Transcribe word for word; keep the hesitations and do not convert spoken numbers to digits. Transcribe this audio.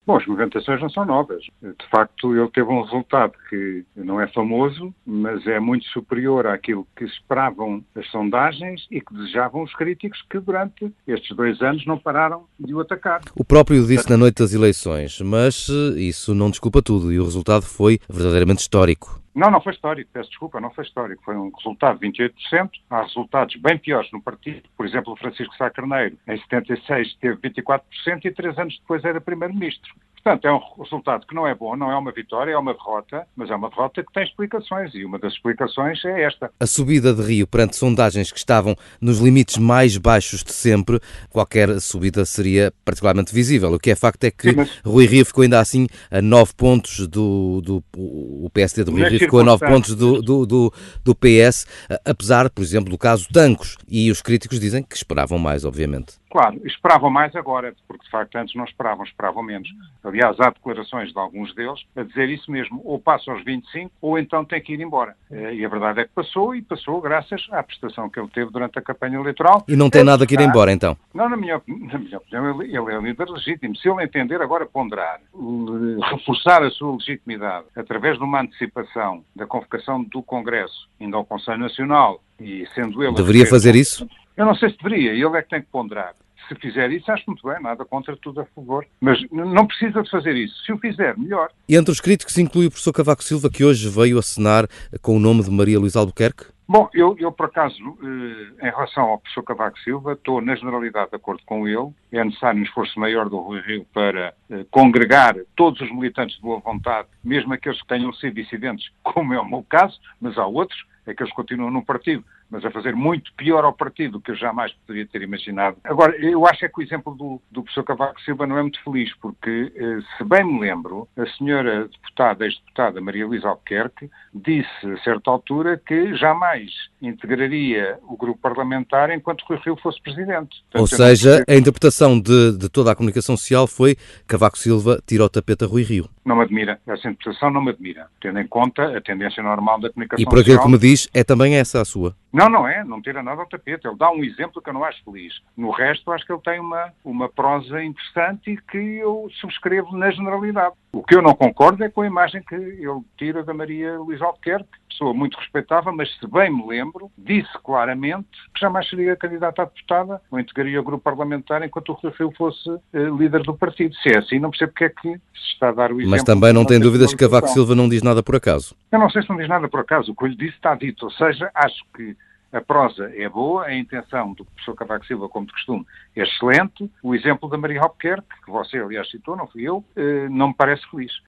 Bom, as movimentações não são novas. De facto, ele teve um resultado que não é famoso, mas é muito superior àquilo que esperavam as sondagens e que desejavam os críticos que durante estes dois anos não pararam de o atacar. O próprio disse na noite das eleições, mas isso não desculpa tudo e o resultado foi verdadeiramente histórico. Não, não foi histórico, peço desculpa, não foi histórico. Foi um resultado de vinte e oito por cento. Há resultados bem piores no partido. Por exemplo, o Francisco Sá Carneiro, em setenta e seis, teve vinte e quatro por cento e três anos depois era primeiro-ministro. Portanto, é um resultado que não é bom, não é uma vitória, é uma derrota, mas é uma derrota que tem explicações e uma das explicações é esta. A subida de Rio perante sondagens que estavam nos limites mais baixos de sempre, qualquer subida seria particularmente visível. O que é facto é que Sim, mas... Rui Rio ficou ainda assim a nove pontos do... do o P S D de Rui Rio ficou a nove pontos do, do, do, do P S, apesar, por exemplo, do caso Tancos. E os críticos dizem que esperavam mais, obviamente. Claro, esperavam mais agora, porque de facto antes não esperavam, esperavam menos. Aliás, há declarações de alguns deles a dizer isso mesmo, ou passa aos vinte e cinco ou então tem que ir embora. E a verdade é que passou, e passou graças à prestação que ele teve durante a campanha eleitoral. E não tem ele nada que ir embora, então? Não, na minha, na minha opinião, ele, ele é líder legítimo. Se ele entender agora ponderar, reforçar a sua legitimidade através de uma antecipação da convocação do Congresso, indo ao Conselho Nacional, e sendo ele... Deveria fazer isso? Eu não sei se deveria, ele é que tem que ponderar. Se fizer isso, acho muito bem, nada contra, tudo a favor. Mas não precisa de fazer isso. Se o fizer, melhor. E entre os críticos inclui o professor Cavaco Silva, que hoje veio assinar com o nome de Maria Luísa Albuquerque? Bom, eu, eu por acaso, em relação ao professor Cavaco Silva, estou na generalidade de acordo com ele. É necessário um esforço maior do Rui Rio para eh, congregar todos os militantes de boa vontade, mesmo aqueles que tenham sido dissidentes, como é o meu caso, mas há outros, aqueles que continuam no partido, mas a fazer muito pior ao partido do que eu jamais poderia ter imaginado. Agora, eu acho é que o exemplo do, do professor Cavaco Silva não é muito feliz, porque, eh, se bem me lembro, a senhora deputada, ex-deputada Maria Luísa Albuquerque, disse a certa altura que jamais integraria o grupo parlamentar enquanto Rui Rio fosse presidente. Portanto, Ou seja, a interpretação de, de toda a comunicação social foi Cavaco Silva tira o tapete a Rui Rio. Não me admira. Essa interpretação não me admira, tendo em conta a tendência normal da comunicação social. E por aquilo social, que me diz, é também essa a sua? Não, não é. Não tira nada ao tapete. Ele dá um exemplo que eu não acho feliz. No resto, acho que ele tem uma, uma prosa interessante e que eu subscrevo na generalidade. O que eu não concordo é com a imagem que ele tira da Maria Luísa Albuquerque, pessoa muito respeitável, mas se bem me lembro, disse claramente que jamais seria candidata a deputada ou integraria o grupo parlamentar enquanto o Rui Rio fosse uh, líder do partido. Se é assim, não percebo porque é que se está a dar o exemplo. Mas também não tem dúvidas que Cavaco Silva não diz nada por acaso. Eu não sei se não diz nada por acaso. O que eu lhe disse está dito. Ou seja, acho que a prosa é boa, a intenção do professor Cavaco Silva, como de costume, é excelente. O exemplo da Maria Albuquerque, que você, aliás, citou, não fui eu, uh, não me parece feliz.